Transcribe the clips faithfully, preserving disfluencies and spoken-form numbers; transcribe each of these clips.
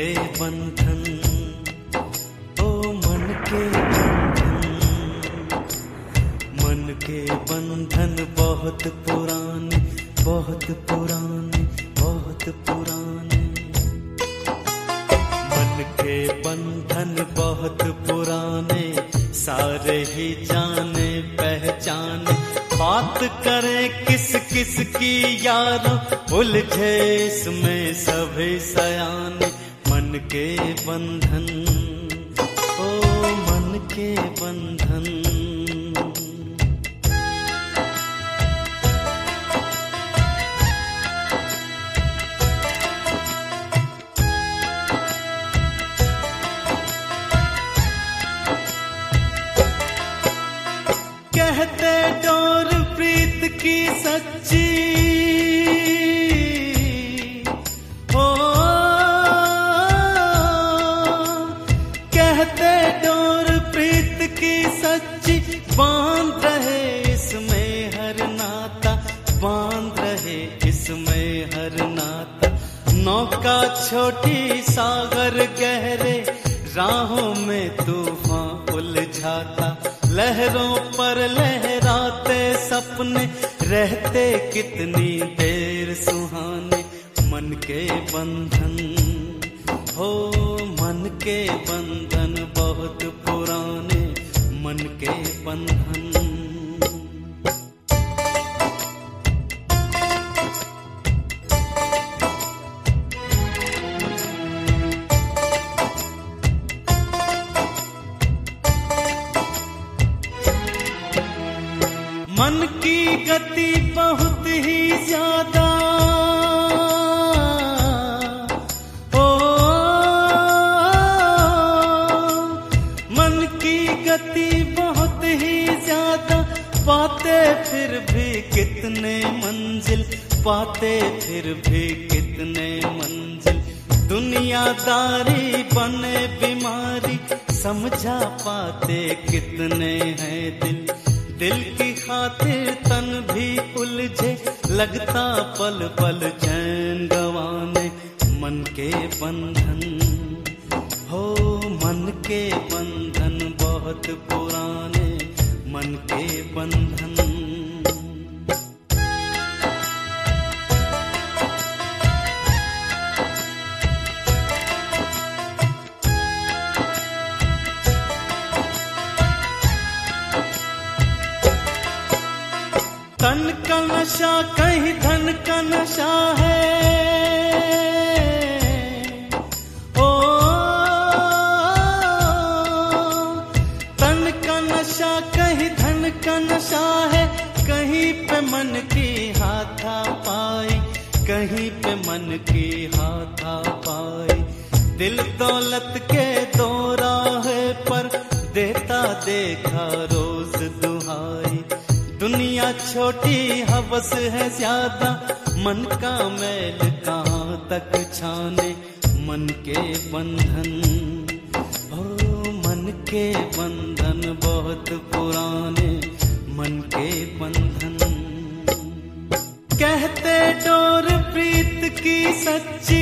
के बंधन, ओ मन के बंधन, मन के बंधन बहुत पुराने, बहुत पुराने, बहुत पुराने। मन के बंधन बहुत पुराने, सारे ही जाने पहचाने। बात करें किस किस की यारो, उलझे इसमें सभी सयाने। मन के बंधन, ओ मन के बंधन। कहते डोर प्रीत की सच्ची, ओ कहते डोर प्रीत की सच्ची। बांध रहे इसमें हर नाता, बांध रहे इसमें हर नाता। नौका छोटी सागर गहरे, राहों में तूफान उलझाता। लहरों पर लहराते सपने, रहते कितनी देर सुहाने। मन के बंधन, हो मन के बंधन बहुत पुराने, मन के बंधन। मन की गति बहुत ही ज्यादा, ओ मन की गति बहुत ही ज्यादा। पाते फिर भी कितने मंजिल, पाते फिर भी कितने मंजिल। दुनियादारी बने बीमारी, समझा पाते कितने हैं दिल। दिल की खातिर तन भी उलझे, लगता पल पल चैन गवाने। मन के बंधन, हो मन के बंधन बहुत पुराने, मन के बंधन। तन का नशा कहीं धन का नशा है, ओ तन का नशा कहीं धन का नशा है। कहीं पे मन की हाथापाई, कहीं पे मन की हाथापाई। दिल दौलत के दो राहे पर, देता देखा रोज दुहाई। दुनिया छोटी हवस है ज्यादा, मन का मैल कहाँ तक छाने। मन के बंधन, ओ मन के बंधन बहुत पुराने, मन के बंधन। कहते डोर प्रीत की सच्ची,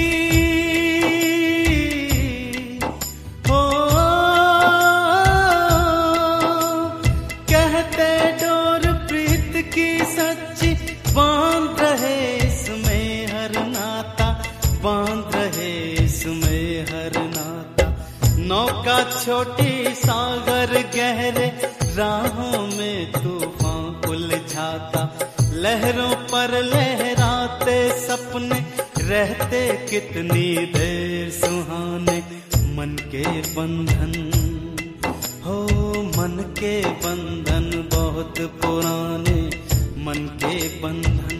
ओ कहते डोर प्रीत की सच्ची। बांध रहे इसमें हर नाता, बांध रहे इसमें हर नाता। नौका छोटी सागर गहरे, राहों में तूफान उलझाता। लहरों पर लहराते सपने, रहते कितनी देर सुहाने। मन के बंधन, हो मन के बंधन बहुत पुराने, मन के बंधन।